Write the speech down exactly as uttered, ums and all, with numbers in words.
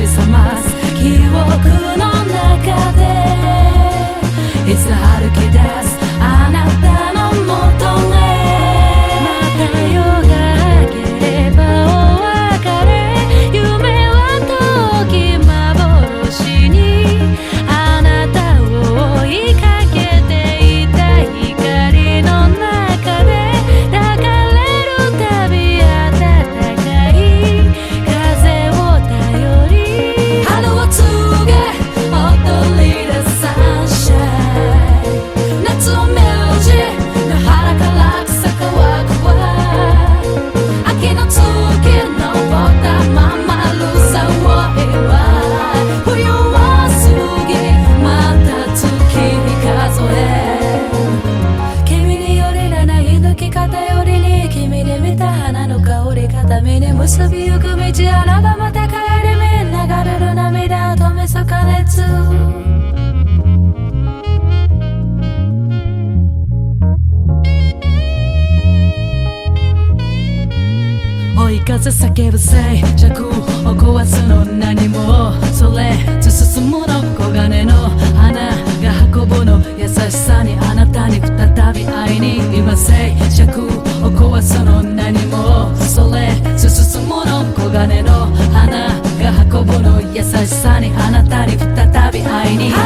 び覚ます記憶の中でいつ歩き出すあなたのもとへまた夜が明ければお別れ夢は遠き幻にあなたを追いかけていた光の中で抱かれるたび暖かい風を頼り春を告げ踊り出サンシャイン夏を目打ち野原から草川川秋の月登ったままるさを祝い冬を過ぎまた月に数え君によりらない抜き方よりに君で見た花の香り片目に結びゆく道あらばまた帰り目流れる涙止めそか熱追い風叫ぶ静寂を壊すの何もそれ進むの黄金の花が運ぶの優しさにあなたに再び会いに今静寂を壊すの何もそれ進むの黄金の花が運ぶの優しさにあなたに再び会いに